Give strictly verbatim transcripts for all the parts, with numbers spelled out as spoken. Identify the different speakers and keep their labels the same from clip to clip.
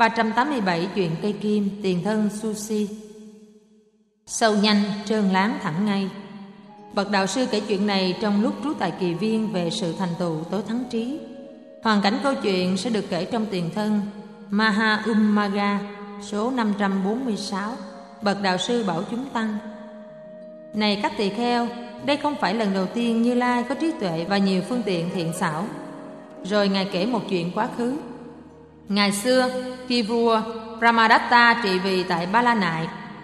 Speaker 1: trăm tám mươi bảy Chuyện cây kim, tiền thân Sushi. Sâu nhanh, trơn láng thẳng ngay. Bậc đạo sư kể chuyện này trong lúc trú tại Kỳ Viên về sự thành tựu tối thắng trí. Hoàn cảnh câu chuyện sẽ được kể trong tiền thân Maha Ummagga số năm trăm bốn mươi sáu. Bậc đạo sư bảo chúng tăng: Này các tỳ kheo, đây không phải lần đầu tiên Như Lai có trí tuệ và nhiều phương tiện thiện xảo. Rồi Ngài kể một chuyện quá khứ. Ngày xưa, khi vua Brahmadatta trị vì tại Ba La Nại,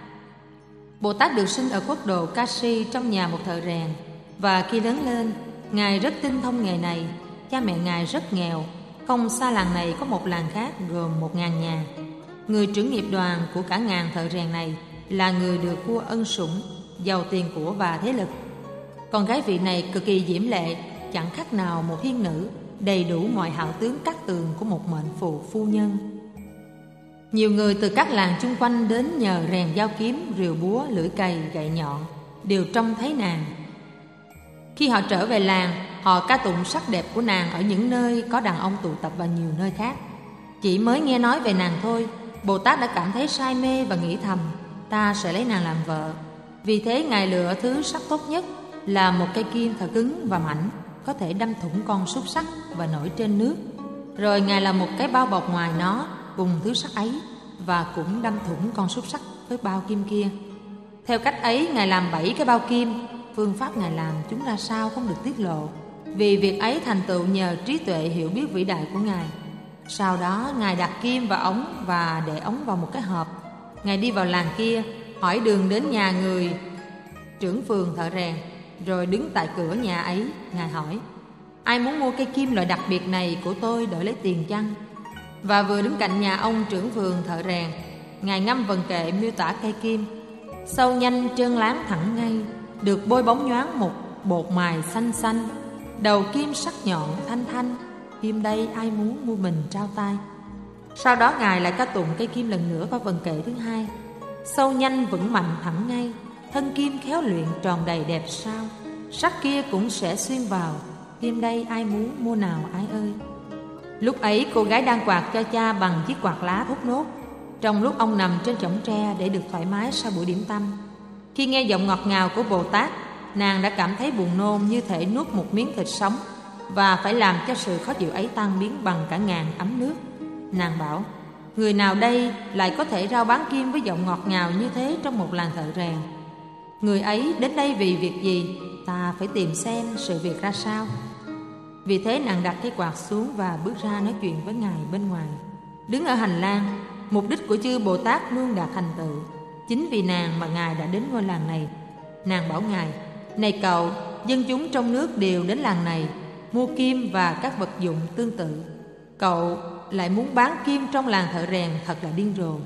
Speaker 1: Bồ Tát được sinh ở quốc độ Kashi trong nhà một thợ rèn. Và khi lớn lên, Ngài rất tinh thông nghề này. Cha mẹ Ngài rất nghèo. Không xa làng này có một làng khác gồm một ngàn nhà. Người trưởng nghiệp đoàn của cả ngàn thợ rèn này là người được vua ân sủng, giàu tiền của và thế lực. Con gái vị này cực kỳ diễm lệ, chẳng khác nào một thiên nữ, đầy đủ mọi hảo tướng cát tường của một mệnh phụ phu nhân. Nhiều người từ các làng chung quanh đến nhờ rèn dao kiếm, rìu búa, lưỡi cày, gậy nhọn, đều trông thấy nàng. Khi họ trở về làng, họ ca tụng sắc đẹp của nàng ở những nơi có đàn ông tụ tập và nhiều nơi khác. Chỉ mới nghe nói về nàng thôi, Bồ Tát đã cảm thấy say mê và nghĩ thầm: ta sẽ lấy nàng làm vợ. Vì thế Ngài lựa thứ sắc tốt nhất là một cây kim thật cứng và mảnh, có thể đâm thủng con xúc sắc và nổi trên nước. Rồi Ngài làm một cái bao bọc ngoài nó cùng thứ sắc ấy, và cũng đâm thủng con xúc sắc với bao kim kia. Theo cách ấy, Ngài làm bảy cái bao kim. Phương pháp Ngài làm chúng ra sao không được tiết lộ, vì việc ấy thành tựu nhờ trí tuệ hiểu biết vĩ đại của Ngài. Sau đó Ngài đặt kim vào ống và để ống vào một cái hộp. Ngài đi vào làng kia, hỏi đường đến nhà người trưởng phường thợ rèn. Rồi đứng tại cửa nhà ấy, Ngài hỏi: ai muốn mua cây kim loại đặc biệt này của tôi đổi lấy tiền chăng? Và vừa đứng cạnh nhà ông trưởng phường thợ rèn, Ngài ngâm vần kệ miêu tả cây kim: sâu nhanh, trơn láng thẳng ngay, được bôi bóng nhoáng một bột mài xanh xanh, đầu kim sắc nhọn thanh thanh, kim đây ai muốn mua mình trao tay. Sau đó Ngài lại ca tụng cây kim lần nữa vào vần kệ thứ hai: sâu nhanh vững mạnh thẳng ngay, thân kim khéo luyện tròn đầy đẹp sao, sắc kia cũng sẽ xuyên vào, kim đây ai muốn mua nào ai ơi. Lúc ấy cô gái đang quạt cho cha bằng chiếc quạt lá thốt nốt, trong lúc ông nằm trên chõng tre để được thoải mái sau buổi điểm tâm. Khi nghe giọng ngọt ngào của Bồ Tát, nàng đã cảm thấy buồn nôn như thể nuốt một miếng thịt sống, và phải làm cho sự khó chịu ấy tan biến bằng cả ngàn ấm nước. Nàng bảo: người nào đây lại có thể rao bán kim với giọng ngọt ngào như thế trong một làng thợ rèn? Người ấy đến đây vì việc gì? Ta phải tìm xem sự việc ra sao. Vì thế nàng đặt cái quạt xuống và bước ra nói chuyện với Ngài bên ngoài. Đứng ở hành lang, mục đích của chư Bồ Tát luôn đạt thành tựu. Chính vì nàng mà Ngài đã đến ngôi làng này. Nàng bảo Ngài: này cậu, dân chúng trong nước đều đến làng này mua kim và các vật dụng tương tự. Cậu lại muốn bán kim trong làng thợ rèn, thật là điên rồ.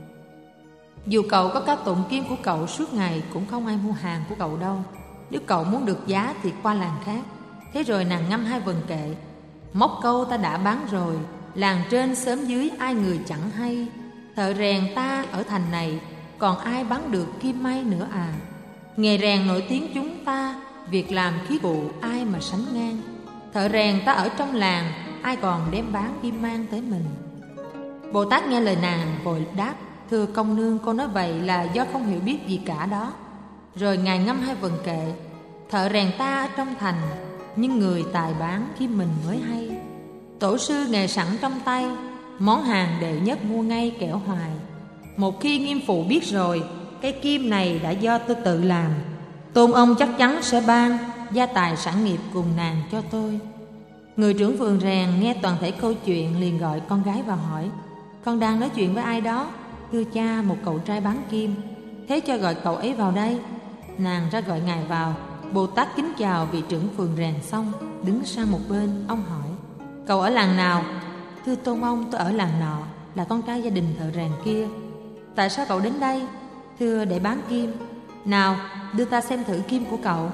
Speaker 1: Dù cậu có ca tụng kim của cậu suốt ngày cũng không ai mua hàng của cậu đâu. Nếu cậu muốn được giá thì qua làng khác. Thế rồi nàng ngâm hai vần kệ: móc câu ta đã bán rồi, làng trên xóm dưới ai người chẳng hay. Thợ rèn ta ở thành này, còn ai bán được kim may nữa à. Nghề rèn nổi tiếng chúng ta, việc làm khí cụ ai mà sánh ngang. Thợ rèn ta ở trong làng, ai còn đem bán kim mang tới mình. Bồ Tát nghe lời nàng vội đáp: thưa công nương, cô nói vậy là do không hiểu biết gì cả đó. Rồi Ngài ngâm hai vần kệ: thợ rèn ta ở trong thành, nhưng người tài bán kim mình mới hay. Tổ sư nghề sẵn trong tay, món hàng đệ nhất mua ngay kẻo hoài. Một khi nghiêm phụ biết rồi, cây kim này đã do tôi tự làm, tôn ông chắc chắn sẽ ban gia tài sản nghiệp cùng nàng cho tôi. Người trưởng phường rèn nghe toàn thể câu chuyện liền gọi con gái vào hỏi: con đang nói chuyện với ai đó? Thưa cha, một cậu trai bán kim. Thế cho gọi cậu ấy vào đây. Nàng ra gọi Ngài vào. Bồ Tát kính chào vị trưởng phường rèn xong, đứng sang một bên. Ông hỏi: cậu ở làng nào? Thưa tôn ông, tôi ở làng nọ, là con trai gia đình thợ rèn kia. Tại sao cậu đến đây? Thưa, để bán kim. Nào, đưa ta xem thử kim của cậu.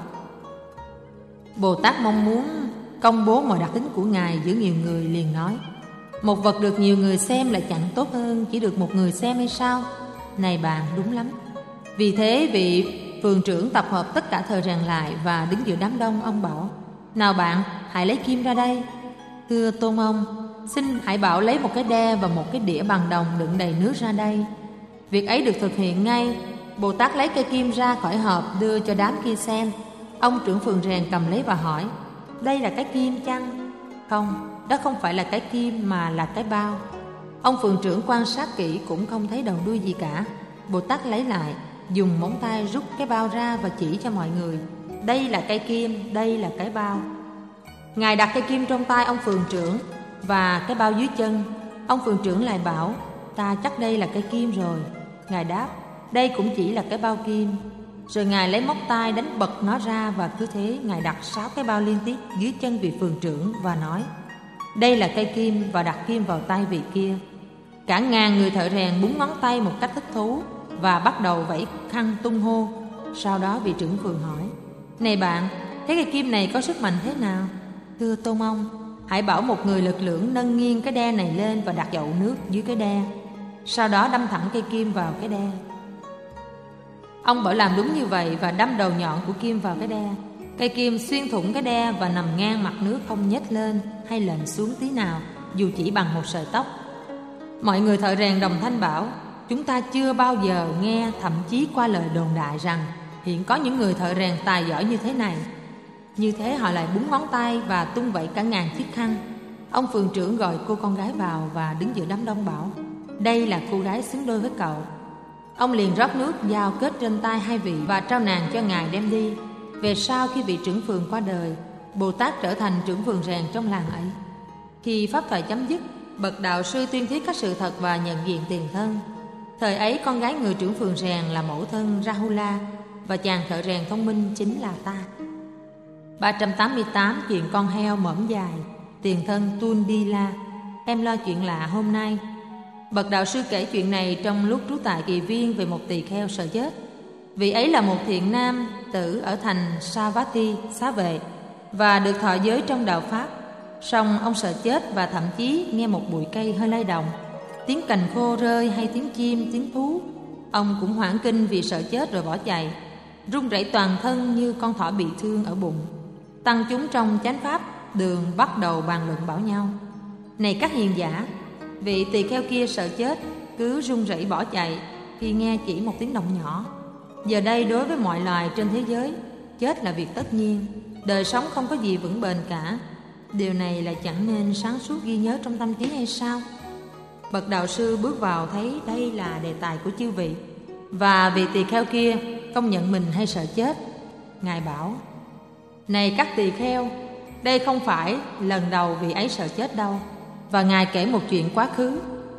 Speaker 1: Bồ Tát mong muốn công bố mọi đặc tính của Ngài giữa nhiều người, liền nói: một vật được nhiều người xem là chẳng tốt hơn chỉ được một người xem hay sao? Này bạn, đúng lắm. Vì thế vị phường trưởng tập hợp tất cả thợ rèn lại và đứng giữa đám đông. Ông bảo: nào bạn, hãy lấy kim ra đây. Thưa tôn ông, xin hãy bảo lấy một cái đe và một cái đĩa bằng đồng đựng đầy nước ra đây. Việc ấy được thực hiện ngay. Bồ Tát lấy cây kim ra khỏi hộp đưa cho đám kia xem. Ông trưởng phường rèn cầm lấy và hỏi: đây là cái kim chăng? Không, đó không phải là cái kim mà là cái bao. Ông phường trưởng quan sát kỹ cũng không thấy đầu đuôi gì cả. Bồ Tát lấy lại, dùng móng tay rút cái bao ra và chỉ cho mọi người: đây là cây kim, đây là cái bao. Ngài đặt cây kim trong tay ông phường trưởng và cái bao dưới chân. Ông phường trưởng lại bảo: ta chắc đây là cây kim rồi. Ngài đáp: đây cũng chỉ là cái bao kim. Rồi Ngài lấy móc tay đánh bật nó ra, và cứ thế Ngài đặt sáu cái bao liên tiếp dưới chân vị phường trưởng và nói: đây là cây kim, và đặt kim vào tay vị kia. Cả ngàn người thợ rèn búng ngón tay một cách thích thú và bắt đầu vẫy khăn tung hô. Sau đó vị trưởng phường hỏi: này bạn, thấy cây kim này có sức mạnh thế nào? Thưa tôn ông, hãy bảo một người lực lưỡng nâng nghiêng cái đe này lên và đặt chậu nước dưới cái đe. Sau đó đâm thẳng cây kim vào cái đe. Ông bảo làm đúng như vậy và đâm đầu nhọn của kim vào cái đe. Cây kim xuyên thủng cái đe và nằm ngang mặt nước, không nhếch lên hay lệch xuống tí nào, dù chỉ bằng một sợi tóc. Mọi người thợ rèn đồng thanh bảo: chúng ta chưa bao giờ nghe, thậm chí qua lời đồn đại rằng hiện có những người thợ rèn tài giỏi như thế này. Như thế họ lại búng ngón tay và tung vẩy cả ngàn chiếc khăn. Ông phường trưởng gọi cô con gái vào và đứng giữa đám đông bảo: đây là cô gái xứng đôi với cậu. Ông liền rót nước giao kết trên tay hai vị và trao nàng cho Ngài đem đi. Về sau, khi vị trưởng phường qua đời, Bồ Tát trở thành trưởng phường rèn trong làng ấy. Khi pháp thoại chấm dứt, bậc đạo sư tuyên thuyết các sự thật và nhận diện tiền thân. Thời ấy, con gái người trưởng phường rèn là mẫu thân Rahula, và chàng thợ rèn thông minh chính là ta. ba trăm tám mươi tám chuyện con heo mõm dài. Tiền thân Tundila. Em lo chuyện lạ hôm nay. Bậc đạo sư kể chuyện này trong lúc trú tại Kỳ Viên về một tỳ kheo sợ chết. Vị ấy là một thiện nam tử ở thành Savatthi, xá vệ, và được thọ giới trong đạo Pháp. Song ông sợ chết và thậm chí nghe một bụi cây hơi lay động, tiếng cành khô rơi hay tiếng chim, tiếng thú, ông cũng hoảng kinh vì sợ chết rồi bỏ chạy, run rẩy toàn thân như con thỏ bị thương ở bụng. Tăng chúng trong chánh pháp đường bắt đầu bàn luận bảo nhau: này các hiền giả, vị tỳ kheo kia sợ chết, cứ run rẩy bỏ chạy khi nghe chỉ một tiếng động nhỏ. Giờ đây đối với mọi loài trên thế giới, chết là việc tất nhiên. Đời sống không có gì vững bền cả. Điều này là chẳng nên sáng suốt ghi nhớ trong tâm trí hay sao? Bậc đạo sư bước vào thấy đây là đề tài của chư vị, và vị tỳ kheo kia công nhận mình hay sợ chết. Ngài bảo: này các tỳ kheo, đây không phải lần đầu vị ấy sợ chết đâu. Và Ngài kể một chuyện quá khứ.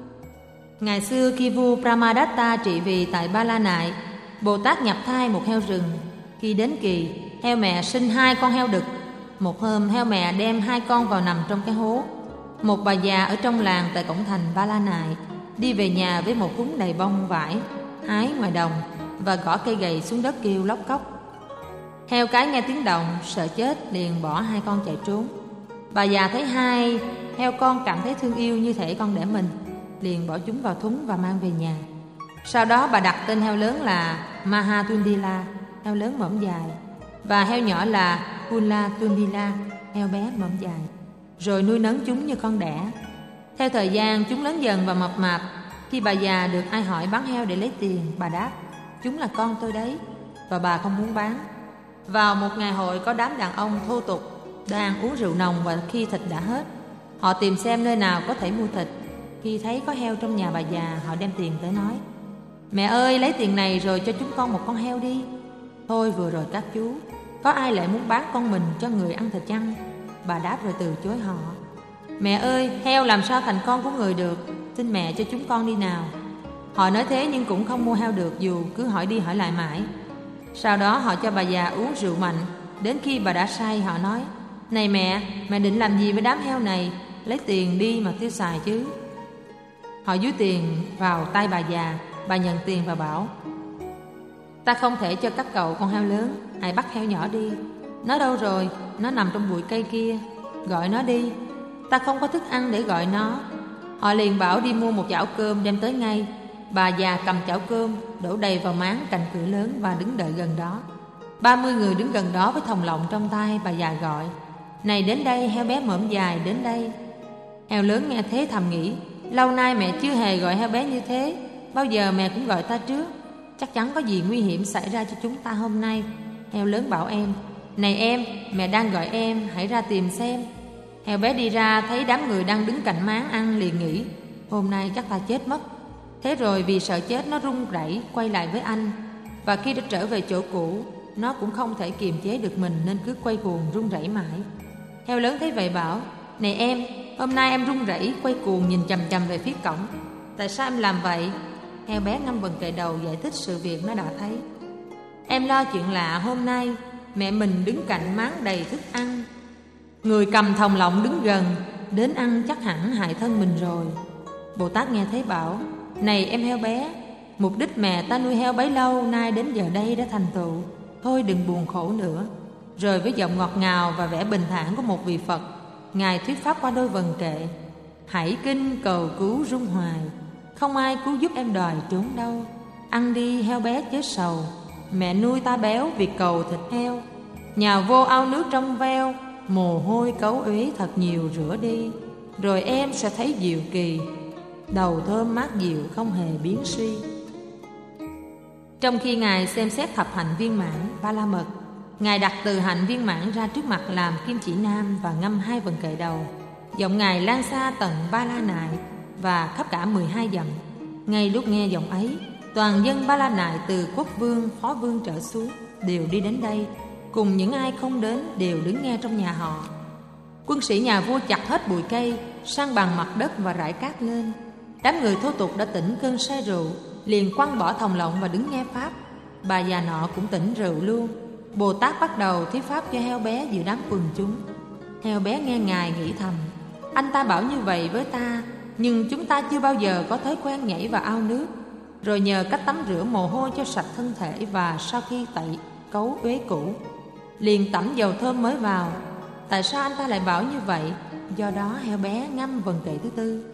Speaker 1: Ngày xưa khi vua Brahmadatta trị vì tại Ba La Nại, Bồ Tát nhập thai một heo rừng. Khi đến kỳ, heo mẹ sinh hai con heo đực. Một hôm, heo mẹ đem hai con vào nằm trong cái hố. Một bà già ở trong làng tại cổng thành Ba La Nại đi về nhà với một thúng đầy bông vải hái ngoài đồng và gõ cây gậy xuống đất kêu lóc cóc. Heo cái nghe tiếng động, sợ chết liền bỏ hai con chạy trốn. Bà già thấy hai heo con cảm thấy thương yêu như thể con đẻ mình, liền bỏ chúng vào thúng và mang về nhà. Sau đó bà đặt tên heo lớn là Mahatundila, heo lớn mõm dài, và heo nhỏ là Kulatundila, heo bé mõm dài, rồi nuôi nấng chúng như con đẻ. Theo thời gian, chúng lớn dần và mập mạp. Khi bà già được ai hỏi bán heo để lấy tiền, bà đáp: chúng là con tôi đấy, và bà không muốn bán. Vào một ngày hội, có đám đàn ông thô tục đang uống rượu nồng, và khi thịt đã hết, họ tìm xem nơi nào có thể mua thịt. Khi thấy có heo trong nhà bà già, họ đem tiền tới nói: mẹ ơi, lấy tiền này rồi cho chúng con một con heo đi. Thôi vừa rồi các chú, có ai lại muốn bán con mình cho người ăn thịt chăng? Bà đáp rồi từ chối họ: mẹ ơi, heo làm sao thành con của người được, xin mẹ cho chúng con đi nào. Họ nói thế nhưng cũng không mua heo được, dù cứ hỏi đi hỏi lại mãi. Sau đó họ cho bà già uống rượu mạnh. Đến khi bà đã say, họ nói: này mẹ, mẹ định làm gì với đám heo này? Lấy tiền đi mà tiêu xài chứ. Họ dúi tiền vào tay bà già. Bà nhận tiền và bảo: ta không thể cho các cậu con heo lớn, hãy bắt heo nhỏ đi. Nó đâu rồi? Nó nằm trong bụi cây kia. Gọi nó đi. Ta không có thức ăn để gọi nó. Họ liền bảo đi mua một chảo cơm đem tới ngay. Bà già cầm chảo cơm đổ đầy vào máng cạnh cửa lớn và đứng đợi gần đó. Ba mươi người đứng gần đó với thòng lọng trong tay. Bà già gọi: này đến đây, heo bé mõm dài, đến đây. Heo lớn nghe thế thầm nghĩ, lâu nay mẹ chưa hề gọi heo bé như thế, bao giờ mẹ cũng gọi ta trước. Chắc chắn có gì nguy hiểm xảy ra cho chúng ta hôm nay. Heo lớn bảo em, này em, mẹ đang gọi em, hãy ra tìm xem. Heo bé đi ra thấy đám người đang đứng cạnh máng ăn, liền nghĩ, hôm nay chắc ta chết mất. Thế rồi vì sợ chết nó run rẩy quay lại với anh. Và khi đã trở về chỗ cũ, nó cũng không thể kiềm chế được mình nên cứ quay cuồng run rẩy mãi. Heo lớn thấy vậy bảo, này em, hôm nay em run rẩy quay cuồng nhìn chằm chằm về phía cổng, tại sao em làm vậy? Heo bé ngâm vần kề đầu giải thích sự việc nó đã thấy. Em lo chuyện lạ hôm nay, mẹ mình đứng cạnh máng đầy thức ăn. Người cầm thòng lọng đứng gần, đến ăn chắc hẳn hại thân mình rồi. Bồ Tát nghe thế bảo, này em heo bé, mục đích mẹ ta nuôi heo bấy lâu nay đến giờ đây đã thành tựu, thôi đừng buồn khổ nữa. Rồi với giọng ngọt ngào và vẻ bình thản của một vị Phật, Ngài thuyết pháp qua đôi vần kệ. Hãy kinh cầu cứu rung hoài, không ai cứu giúp em đòi trốn đâu. Ăn đi heo bé chớ sầu, mẹ nuôi ta béo vì cầu thịt heo. Nhào vô ao nước trong veo, mồ hôi cấu uế thật nhiều rửa đi. Rồi em sẽ thấy diệu kỳ, đầu thơm mát dịu không hề biến suy. Trong khi Ngài xem xét thập hạnh viên mãn ba la mật, Ngài đặt từ hạnh viên mãn ra trước mặt làm kim chỉ nam và ngâm hai vần kệ đầu. Giọng Ngài lan xa tận Ba La Nại và khắp cả mười hai dặm. Ngay lúc nghe giọng ấy, toàn dân Ba La Nại từ quốc vương, phó vương trở xuống đều đi đến đây, cùng những ai không đến đều đứng nghe trong nhà họ. Quân sĩ nhà vua chặt hết bụi cây, san bằng mặt đất và rải cát lên. Đám người thô tục đã tỉnh cơn say rượu, liền quăng bỏ thòng lọng và đứng nghe pháp. Bà già nọ cũng tỉnh rượu luôn. Bồ Tát bắt đầu thuyết pháp cho heo bé giữa đám quần chúng. Heo bé nghe Ngài nghĩ thầm, anh ta bảo như vậy với ta, nhưng chúng ta chưa bao giờ có thói quen nhảy vào ao nước, rồi nhờ cách tắm rửa mồ hôi cho sạch thân thể, và sau khi tẩy cấu uế cũ liền tẩm dầu thơm mới vào. Tại sao anh ta lại bảo như vậy? Do đó heo bé ngâm vần kệ thứ tư.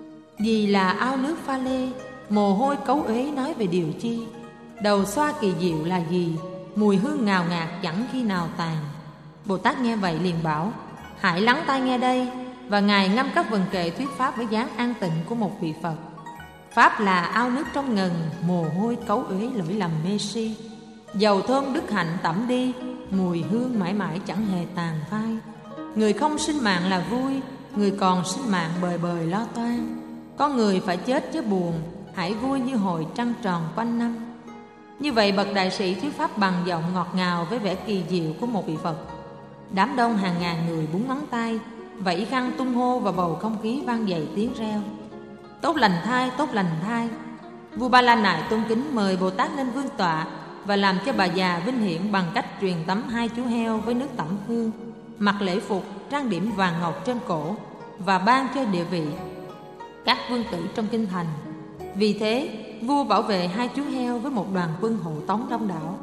Speaker 1: Vì là ao nước pha lê, mồ hôi cấu uế nói về điều chi? Đầu xoa kỳ diệu là gì? Mùi hương ngào ngạt chẳng khi nào tàn. Bồ Tát nghe vậy liền bảo, hãy lắng tai nghe đây. Và Ngài ngâm các vần kệ thuyết pháp với dáng an tịnh của một vị Phật. Pháp là ao nước trong ngần, mồ hôi cấu uế lỗi lầm mê si. Dầu thơm đức hạnh tẩm đi, mùi hương mãi mãi chẳng hề tàn phai. Người không sinh mạng là vui, người còn sinh mạng bời bời lo toan. Con người phải chết chứ buồn, hãy vui như hồi trăng tròn quanh năm. Như vậy bậc đại sĩ thuyết pháp bằng giọng ngọt ngào với vẻ kỳ diệu của một vị Phật. Đám đông hàng ngàn người búng ngón tay, vẫy khăn tung hô, và bầu không khí vang dậy tiếng reo. Tốt lành thai, tốt lành thai. Vua Ba La Nại tôn kính mời Bồ Tát lên vương tọa và làm cho bà già vinh hiển bằng cách truyền tắm hai chú heo với nước tẩm hương, mặc lễ phục trang điểm vàng ngọc trên cổ, và ban cho địa vị các vương tử trong kinh thành. Vì thế vua bảo vệ hai chú heo với một đoàn quân hộ tống đông đảo.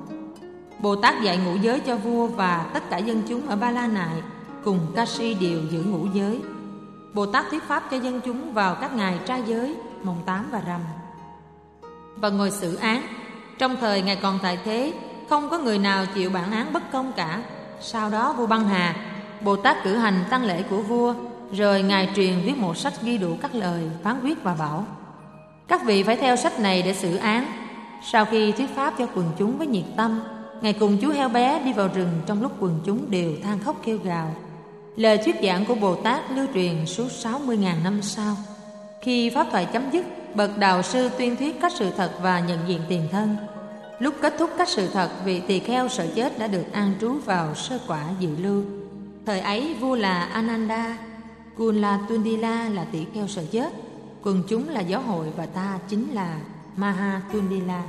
Speaker 1: Bồ Tát dạy ngũ giới cho vua và tất cả dân chúng ở Ba La Nại, cùng ca si đều giữ ngũ giới. Bồ Tát thuyết pháp cho dân chúng vào các ngày trai giới, mồng tám và rằm, và ngồi xử án. Trong thời Ngài còn tại thế, không có người nào chịu bản án bất công cả. Sau đó vua băng hà, Bồ Tát cử hành tang lễ của vua, rồi Ngài truyền viết một sách ghi đủ các lời phán quyết và bảo, các vị phải theo sách này để xử án. Sau khi thuyết pháp cho quần chúng với nhiệt tâm, Ngài cùng chú heo bé đi vào rừng trong lúc quần chúng đều than khóc kêu gào. Lời thuyết giảng của Bồ Tát lưu truyền suốt sáu mươi nghìn năm sau. Khi pháp thoại chấm dứt, bậc đạo sư tuyên thuyết các sự thật và nhận diện tiền thân. Lúc kết thúc các sự thật, vị tỳ kheo sợ chết đã được an trú vào sơ quả dự lưu. Thời ấy vua là Ananda, Kunla Tundila là tỳ kheo sợ chết, quần chúng là giáo hội, và ta chính là Maha Tundila.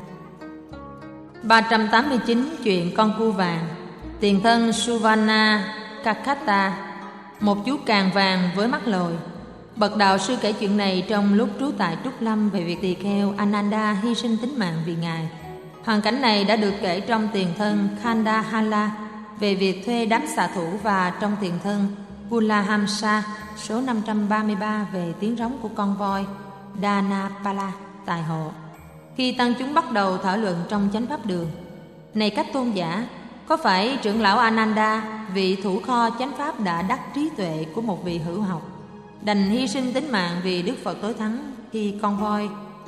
Speaker 1: ba trăm tám mươi chín chuyện con cua vàng. Tiền thân Suvarna Kakata, một chú càng vàng với mắt lồi. Bậc đạo sư kể chuyện này trong lúc trú tại Trúc Lâm về việc tỳ kheo Ananda hy sinh tính mạng vì Ngài. Hoàn cảnh này đã được kể trong tiền thân Khandahala về việc thuê đám xạ thủ, và trong tiền thân Kulahamsa số năm trăm ba mươi ba về tiếng rống của con voi Dhanapala tài hộ. Khi tăng chúng bắt đầu thảo luận trong chánh pháp đường, này các tôn giả, có phải trưởng lão Ananda, vị thủ kho chánh pháp đã đắc trí tuệ của một vị hữu học, đành hy sinh tính mạng vì Đức Phật tối thắng khi con voi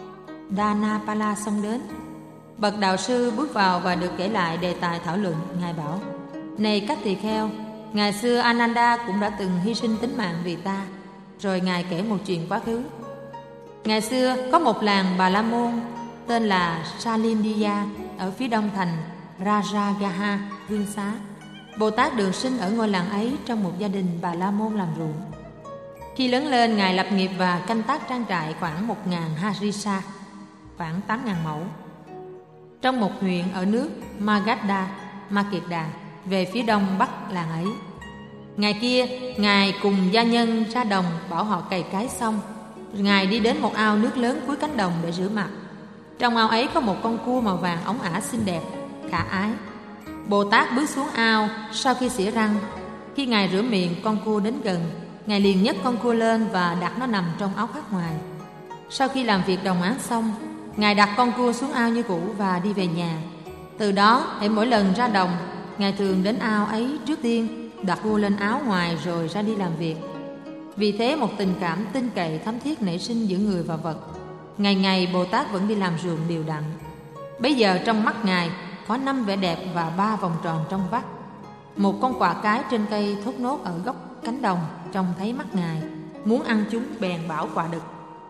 Speaker 1: Dhanapala xông đến. Bậc đạo sư bước vào và được kể lại đề tài thảo luận. Ngài bảo: này các tỳ kheo, ngày xưa Ananda cũng đã từng hy sinh tính mạng vì ta. Rồi Ngài kể một chuyện quá khứ. Ngày xưa có một làng Bà La Môn tên là Salindiya ở phía đông thành Rajagaha, Vương Xá. Bồ Tát được sinh ở ngôi làng ấy trong một gia đình Bà La Môn làm ruộng. Khi lớn lên, Ngài lập nghiệp và canh tác trang trại khoảng một nghìn harisa, khoảng tám nghìn mẫu, trong một huyện ở nước Magadha, Makedda, về phía đông bắc làng ấy. Ngày kia, Ngài cùng gia nhân ra đồng bảo họ cày cấy xong. Ngài đi đến một ao nước lớn cuối cánh đồng để rửa mặt. Trong ao ấy có một con cua màu vàng óng ả xinh đẹp, khả ái. Bồ Tát bước xuống ao sau khi xỉa răng. Khi Ngài rửa miệng con cua đến gần, Ngài liền nhấc con cua lên và đặt nó nằm trong áo khoác ngoài. Sau khi làm việc đồng áng xong, Ngài đặt con cua xuống ao như cũ và đi về nhà. Từ đó, hễ mỗi lần ra đồng, Ngài thường đến ao ấy trước tiên, đặt cua lên áo ngoài rồi ra đi làm việc. Vì thế một tình cảm tin cậy thấm thiết nảy sinh giữa người và vật. Ngày ngày Bồ Tát vẫn đi làm ruộng đều đặn. Bấy giờ trong mắt Ngài có năm vẻ đẹp và ba vòng tròn trong vắt. Một con quạ cái trên cây thốt nốt ở góc cánh đồng trông thấy mắt Ngài, muốn ăn chúng bèn bảo quạ đực: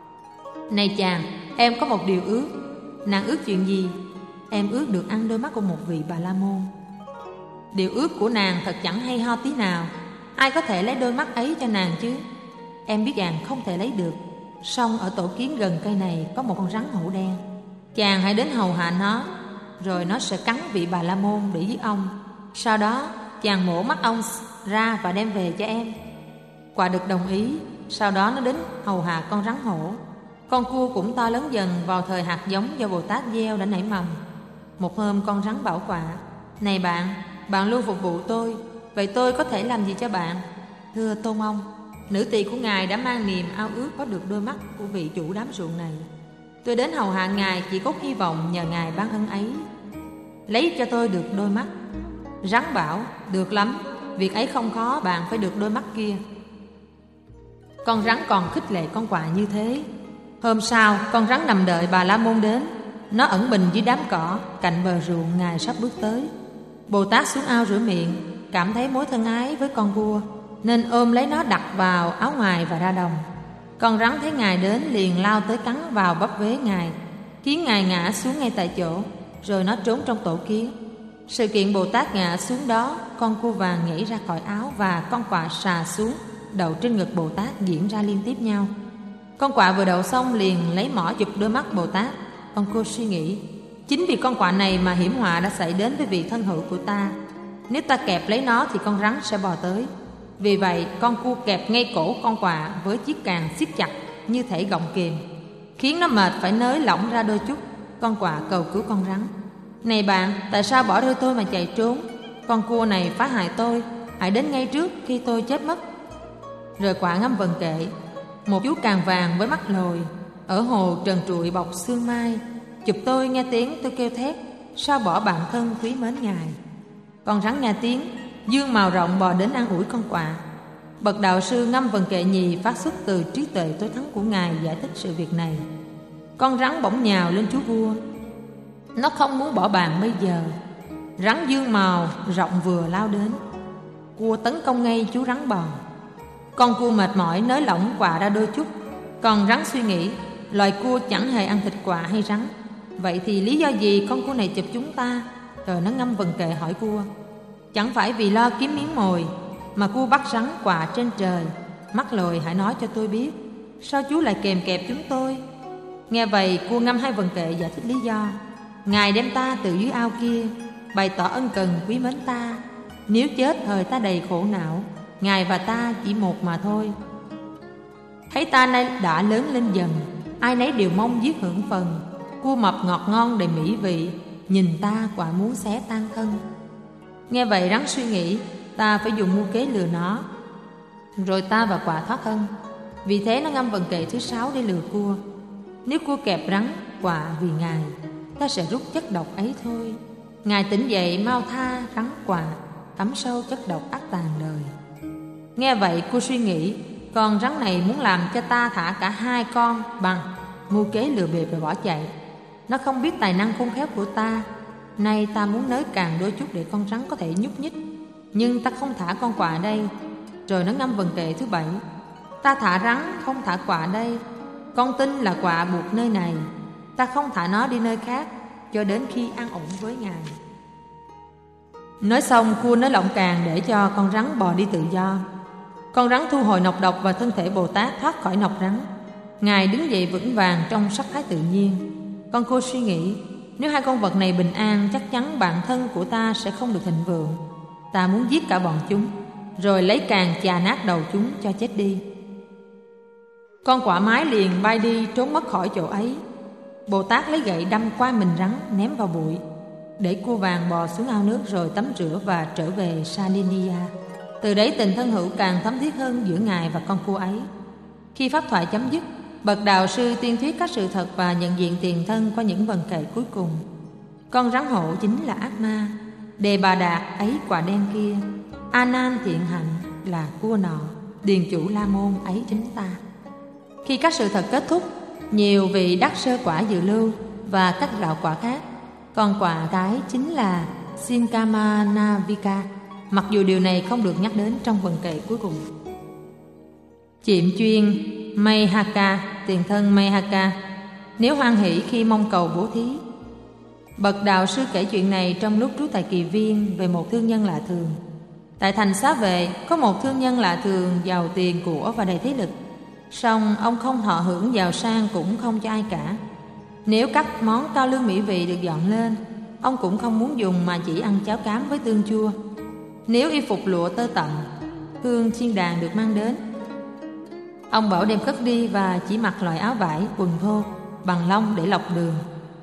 Speaker 1: này chàng, em có một điều ước. Nàng ước chuyện gì? Em ước được ăn đôi mắt của một vị Bà La Môn. Điều ước của nàng thật chẳng hay ho tí nào. Ai có thể lấy đôi mắt ấy cho nàng chứ? Em biết rằng không thể lấy được. Song ở tổ kiến gần cây này có một con rắn hổ đen. Chàng hãy đến hầu hạ nó, rồi nó sẽ cắn vị Bà La Môn để giết ông. Sau đó chàng mổ mắt ông ra và đem về cho em. Quạ đực đồng ý. Sau đó nó đến hầu hạ con rắn hổ. Con cua cũng to lớn dần vào thời hạt giống do Bồ Tát gieo đã nảy mầm. Một hôm con rắn bảo quạ: này bạn, bạn luôn phục vụ tôi, vậy tôi có thể làm gì cho bạn? Thưa Tôn ông, nữ tỳ của Ngài đã mang niềm ao ước có được đôi mắt của vị chủ đám ruộng này. Tôi đến hầu hạ Ngài chỉ có hy vọng nhờ Ngài ban ân ấy, lấy cho tôi được đôi mắt. Rắn bảo: được lắm, việc ấy không khó, bạn phải được đôi mắt kia. Con rắn còn khích lệ con quạ như thế. Hôm sau, con rắn nằm đợi Bà La Môn đến. Nó ẩn mình dưới đám cỏ cạnh bờ ruộng Ngài sắp bước tới. Bồ Tát xuống ao rửa miệng, cảm thấy mối thân ái với con cua nên ôm lấy nó đặt vào áo ngoài và ra đồng. Con rắn thấy Ngài đến liền lao tới cắn vào bắp vế Ngài, khiến Ngài ngã xuống ngay tại chỗ, rồi nó trốn trong tổ kiến. Sự kiện Bồ Tát ngã xuống đó, con cua vàng nhảy ra khỏi áo và con quạ sà xuống đậu trên ngực Bồ Tát diễn ra liên tiếp nhau. Con quạ vừa đậu xong liền lấy mỏ chụp đôi mắt Bồ Tát. Con cua suy nghĩ: chính vì con quạ này mà hiểm họa đã xảy đến với vị thân hữu của ta. Nếu ta kẹp lấy nó thì con rắn sẽ bò tới. Vì vậy con cua kẹp ngay cổ con quạ với chiếc càng siết chặt như thể gọng kìm, khiến nó mệt phải nới lỏng ra đôi chút. Con quạ cầu cứu con rắn: này bạn, tại sao bỏ rơi tôi mà chạy trốn? Con cua này phá hại tôi, hãy đến ngay trước khi tôi chết mất. Rồi quạ ngâm vần kệ: một chú càng vàng với mắt lồi ở hồ trần trụi bọc sương mai, chụp tôi nghe tiếng tôi kêu thét, sao bỏ bạn thân quý mến Ngài. Con rắn nghe tiếng, dương màu rộng bò đến an ủi con quạ. Bậc đạo sư ngâm vần kệ nhì phát xuất từ trí tuệ tối thắng của Ngài giải thích sự việc này. Con rắn bỗng nhào lên chú vua. Nó không muốn bỏ bàn bây giờ. Rắn dương màu rộng vừa lao đến, cua tấn công ngay chú rắn bò. Con cua mệt mỏi nới lỏng quạ ra đôi chút. Còn rắn suy nghĩ: loài cua chẳng hề ăn thịt quạ hay rắn, vậy thì lý do gì con cua này chụp chúng ta? Rồi nó ngâm vần kệ hỏi cua: chẳng phải vì lo kiếm miếng mồi mà cua bắt rắn quạ trên trời? Mắt lồi hãy nói cho tôi biết, sao chú lại kèm kẹp chúng tôi? Nghe vậy cua ngâm hai vần kệ giải thích lý do: Ngài đem ta từ dưới ao kia, bày tỏ ân cần quý mến ta. Nếu chết thời ta đầy khổ não, Ngài và ta chỉ một mà thôi. Thấy ta nay đã lớn lên dần, ai nấy đều mong giết hưởng phần. Cua mập ngọt ngon đầy mỹ vị, nhìn ta quả muốn xé tan thân. Nghe vậy rắn suy nghĩ: ta phải dùng mưu kế lừa nó, rồi ta và quạ thoát thân. Vì thế nó ngâm vần kệ thứ sáu để lừa cua: nếu cua kẹp rắn quạ vì Ngài, ta sẽ rút chất độc ấy thôi. Ngài tỉnh dậy mau tha rắn quạ, tắm sâu chất độc ác tàn đời. Nghe vậy cua suy nghĩ: Con rắn này muốn làm cho ta thả cả hai con bằng mưu kế lừa bịp rồi bỏ chạy. Nó không biết tài năng khôn khéo của ta. Nay ta muốn nới càng đôi chút để con rắn có thể nhúc nhích, nhưng ta không thả con quạ đây. Rồi nó ngâm vần kệ thứ bảy: ta thả rắn không thả quạ đây. Con tin là quạ buộc nơi này, ta không thả nó đi nơi khác cho đến khi an ổn với Ngài. Nói xong, cua nới lọng càng để cho con rắn bò đi tự do. Con rắn thu hồi nọc độc và thân thể Bồ Tát thoát khỏi nọc rắn. Ngài đứng dậy vững vàng trong sắc thái tự nhiên. Con cua suy nghĩ, nếu hai con vật này bình an, chắc chắn bản thân của ta sẽ không được thịnh vượng. Ta muốn giết cả bọn chúng, rồi lấy càng chà nát đầu chúng cho chết đi. Con quạ mái liền bay đi trốn mất khỏi chỗ ấy. Bồ Tát lấy gậy đâm qua mình rắn, ném vào bụi, để cua vàng bò xuống ao nước rồi tắm rửa và trở về Salinia. Từ đấy tình thân hữu càng thấm thiết hơn giữa Ngài và con cua ấy. Khi pháp thoại chấm dứt, bậc đạo sư tuyên thuyết các sự thật và nhận diện tiền thân qua những vần kệ cuối cùng. Con rắn hổ chính là ác ma, Đề Bà Đạt ấy quả đen kia, A Nan thiện hạnh là cua nọ, điền chủ La Môn ấy chính ta. Khi các sự thật kết thúc, nhiều vị đắc sơ quả dự lưu và các đạo quả khác. Còn quả cái chính là Sinkamanavika, mặc dù điều này không được nhắc đến trong vần kệ cuối cùng. Chiệm chuyên Mayhaka, tiền thân Mayhaka, nếu hoan hỷ khi mong cầu bố thí. Bậc đạo sư kể chuyện này trong lúc trú tại Kỳ Viên về một thương nhân lạ thường. Tại thành Xá Vệ có một thương nhân lạ thường giàu tiền của và đầy thế lực. Song ông không thọ hưởng giàu sang cũng không cho ai cả. Nếu các món cao lương mỹ vị được dọn lên, ông cũng không muốn dùng mà chỉ ăn cháo cám với tương chua. Nếu y phục lụa tơ tằm, hương chiên đàn được mang đến, ông bảo đem cất đi và chỉ mặc loại áo vải, quần thô, bằng lông để lọc đường.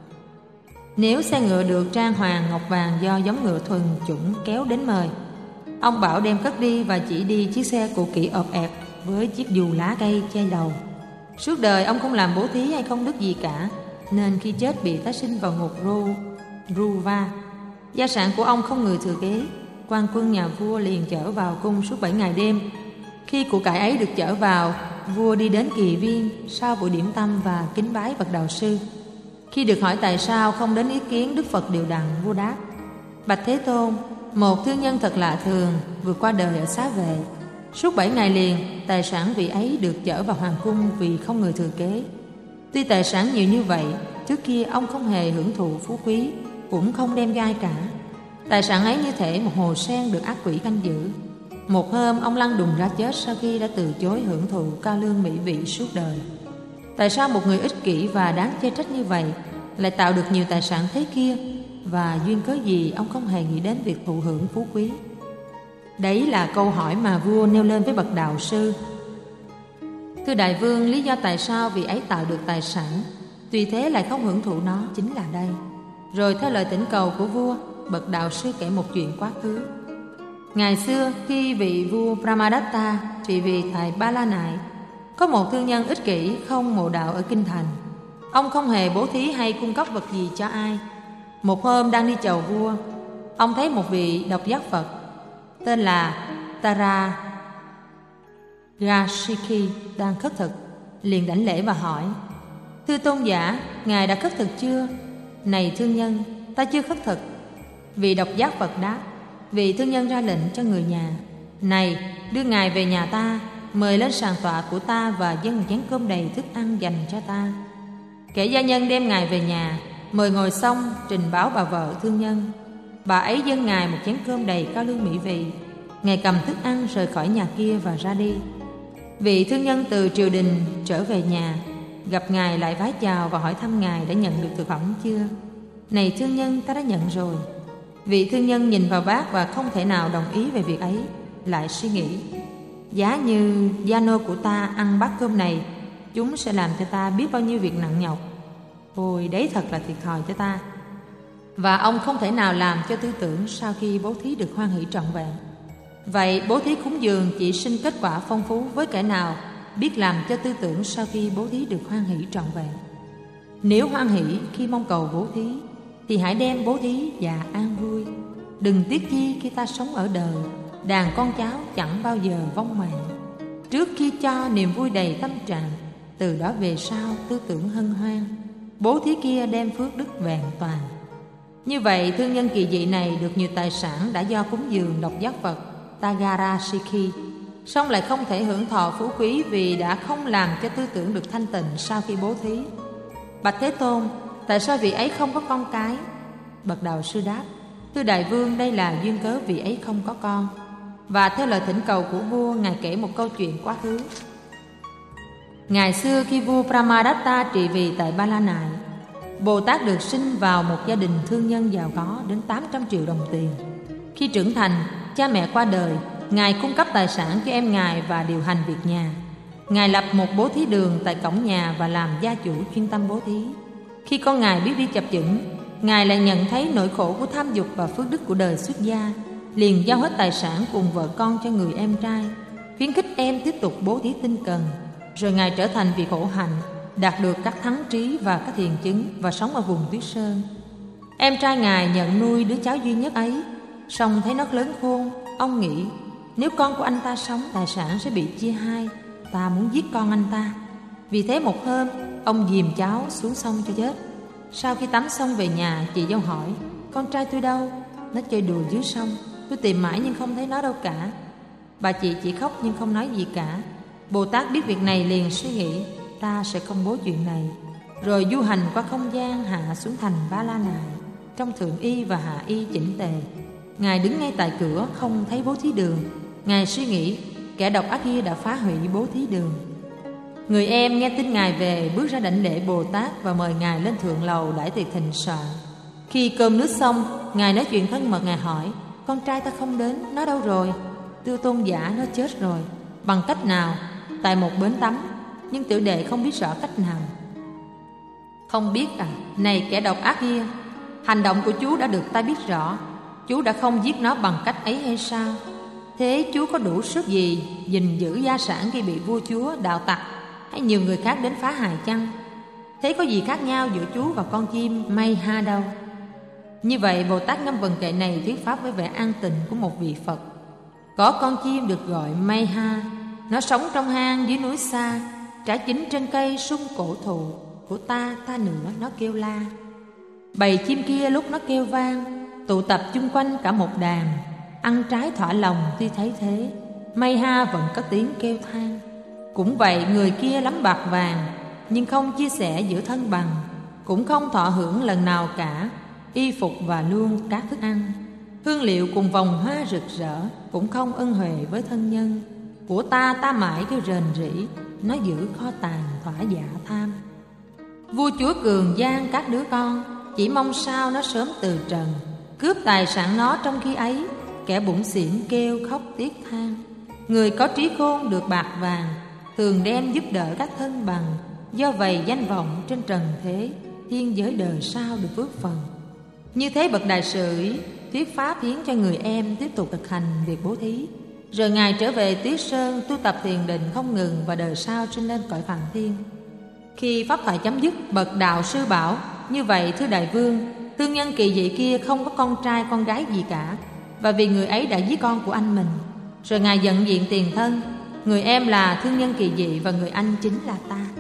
Speaker 1: Nếu xe ngựa được trang hoàng ngọc vàng do giống ngựa thuần chủng kéo đến mời, ông bảo đem cất đi và chỉ đi chiếc xe cũ kỹ ọp ẹp với chiếc dù lá cây che đầu. Suốt đời ông không làm bố thí hay không đức gì cả, nên khi chết bị tái sinh vào ngục Ru, Ruva. Gia sản của ông không người thừa kế. Quan quân nhà vua liền chở vào cung suốt bảy ngày đêm. Khi của cải ấy được chở vào, vua đi đến Kỳ Viên sau buổi điểm tâm và kính bái bậc đạo sư. Khi được hỏi tại sao không đến ý kiến Đức Phật Điều Đằng, vua đáp: bạch Thế Tôn, một thương nhân thật lạ thường vừa qua đời ở Xá Vệ. Suốt bảy ngày liền, tài sản vị ấy được chở vào hoàng cung vì không người thừa kế. Tuy tài sản nhiều như vậy, trước kia ông không hề hưởng thụ phú quý, cũng không đem cho ai cả. Tài sản ấy như thể một hồ sen được ác quỷ canh giữ. Một hôm ông lăn đùng ra chết sau khi đã từ chối hưởng thụ cao lương mỹ vị suốt đời. Tại sao một người ích kỷ và đáng chê trách như vậy lại tạo được nhiều tài sản thế kia, và duyên cớ gì ông không hề nghĩ đến việc thụ hưởng phú quý? Đấy là câu hỏi mà vua nêu lên với bậc đạo sư. Thưa đại vương, lý do tại sao vị ấy tạo được tài sản, tuy thế lại không hưởng thụ nó chính là đây. Rồi theo lời thỉnh cầu của vua, bậc đạo sư kể một chuyện quá khứ. Ngày xưa, khi vị vua Brahmadatta trị vì tại Ba La Nại, có một thương nhân ích kỷ không mộ đạo ở kinh thành. Ông không hề bố thí hay cung cấp vật gì cho ai. Một hôm đang đi chầu vua, ông thấy một vị độc giác Phật tên là Tara Gashiki đang khất thực, liền đảnh lễ và hỏi: thưa tôn giả, ngài đã khất thực chưa? Này thương nhân, ta chưa khất thực. Vị độc giác Phật đáp. Vị thương nhân ra lệnh cho người nhà: này, đưa ngài về nhà ta, mời lên sàn tọa của ta và dâng một chén cơm đầy thức ăn dành cho ta. Kẻ gia nhân đem ngài về nhà, mời ngồi xong, trình báo bà vợ thương nhân. Bà ấy dâng ngài một chén cơm đầy cao lương mỹ vị. Ngài cầm thức ăn rời khỏi nhà kia và ra đi. Vị thương nhân từ triều đình trở về nhà, gặp ngài lại vái chào và hỏi thăm ngài đã nhận được thực phẩm chưa. Này thương nhân, ta đã nhận rồi. Vị thương nhân nhìn vào bát và không thể nào đồng ý về việc ấy, lại suy nghĩ: giá như gia nô của ta ăn bát cơm này, chúng sẽ làm cho ta biết bao nhiêu việc nặng nhọc. Ôi, đấy thật là thiệt thòi cho ta. Và ông không thể nào làm cho tư tưởng sau khi bố thí được hoan hỷ trọn vẹn. Vậy bố thí cúng dường chỉ sinh kết quả phong phú với kẻ nào biết làm cho tư tưởng sau khi bố thí được hoan hỷ trọn vẹn. Nếu hoan hỷ khi mong cầu bố thí, thì hãy đem bố thí và an vui. Đừng tiếc chi khi ta sống ở đời, đàn con cháu chẳng bao giờ vong mạng. trước khi cho niềm vui đầy tâm trạng. Từ đó về sau tư tưởng hân hoan, bố thí kia đem phước đức vẹn toàn. Như vậy thương nhân kỳ dị này được nhiều tài sản đã do cúng dường độc giác Phật Tagarashiki, song lại không thể hưởng thọ phú quý vì đã không làm cho tư tưởng được thanh tịnh sau khi bố thí. Bạch Thế Tôn, tại sao vị ấy không có con cái? Bậc Đạo Sư đáp: Thưa Đại Vương, đây là duyên cớ vị ấy không có con. Và theo lời thỉnh cầu của vua, Ngài kể một câu chuyện quá khứ. Ngày xưa khi vua Brahmadatta trị vì tại Ba La Nại, Bồ Tát được sinh vào một gia đình thương nhân giàu có đến tám trăm triệu đồng tiền. Khi trưởng thành, cha mẹ qua đời, Ngài cung cấp tài sản cho em Ngài và điều hành việc nhà. Ngài lập một bố thí đường tại cổng nhà và làm gia chủ chuyên tâm bố thí. Khi con Ngài biết đi chập chững, Ngài lại nhận thấy nỗi khổ của tham dục và phước đức của đời xuất gia, liền giao hết tài sản cùng vợ con cho người em trai, khuyến khích em tiếp tục bố thí tinh cần. Rồi Ngài trở thành vị khổ hạnh, đạt được các thắng trí và các thiền chứng và sống ở vùng tuyết sơn. Em trai Ngài nhận nuôi đứa cháu duy nhất ấy, song thấy nó lớn khôn, ông nghĩ nếu con của anh ta sống, tài sản sẽ bị chia hai, ta muốn giết con anh ta. Vì thế một hôm, ông dìm cháu xuống sông cho chết. Sau khi tắm xong về nhà, chị dâu hỏi: Con trai tôi đâu? Nó chơi đùa dưới sông, tôi tìm mãi nhưng không thấy nó đâu cả. Bà chị chỉ khóc nhưng không nói gì cả. Bồ Tát biết việc này liền suy nghĩ: ta sẽ công bố chuyện này. Rồi du hành qua không gian, hạ xuống thành Ba La Nại, trong thượng y và hạ y chỉnh tề. Ngài đứng ngay tại cửa, không thấy bố thí đường. Ngài suy nghĩ kẻ độc ác kia đã phá hủy bố thí đường. Người em nghe tin Ngài về, bước ra đảnh lễ Bồ Tát và mời Ngài lên thượng lầu đãi tiệc thịnh soạn. Khi cơm nước xong, Ngài nói chuyện thân mật. Ngài hỏi: Con trai ta không đến, nó đâu rồi? Thưa tôn giả, nó chết rồi. Bằng cách nào? Tại một bến tắm, nhưng tiểu đệ không biết rõ cách nào. Không biết à? Này kẻ độc ác kia, hành động của chú đã được ta biết rõ. Chú đã không giết nó bằng cách ấy hay sao? Thế chú có đủ sức gì gìn giữ gia sản khi bị vua chúa, đạo tặc hay nhiều người khác đến phá hại chăng? Thế có gì khác nhau giữa chú và con chim Mayha đâu? Như vậy Bồ Tát ngâm vần kệ này thuyết pháp với vẻ an tịnh của một vị Phật. Có con chim được gọi Mayha, nó sống trong hang dưới núi xa, trái chín trên cây sung cổ thụ của ta, ta nữa nó kêu la. Bầy chim kia lúc nó kêu vang, tụ tập chung quanh cả một đàn, ăn trái thỏa lòng. Tuy thấy thế, Mayha vẫn cất tiếng kêu than. Cũng vậy, người kia lắm bạc vàng, nhưng không chia sẻ giữa thân bằng, cũng không thọ hưởng lần nào cả y phục và luôn các thức ăn, hương liệu cùng vòng hoa rực rỡ, cũng không ân huệ với thân nhân. Của ta ta mãi kêu rền rĩ, nó giữ kho tàng thỏa dạ tham. Vua chúa cường gian các đứa con, chỉ mong sao nó sớm từ trần, cướp tài sản nó trong khi ấy. Kẻ bủn xỉn kêu khóc tiếc than. Người có trí khôn được bạc vàng, thường đem giúp đỡ các thân bằng. Do vậy danh vọng trên trần thế, thiên giới đời sau được phước phần. Như thế bậc đại sự thuyết pháp khiến cho người em tiếp tục thực hành việc bố thí. Rồi Ngài trở về Tuyết Sơn tu tập thiền định không ngừng, và đời sau sinh lên cõi Phàm Thiên. Khi pháp thoại chấm dứt, bậc đạo sư bảo: Như vậy thưa Đại Vương, thương nhân kỳ dị kia không có con trai con gái gì cả, và vì người ấy đã giết con của anh mình. Rồi Ngài nhận diện tiền thân: Người em là thương nhân kỳ dị và người anh chính là ta.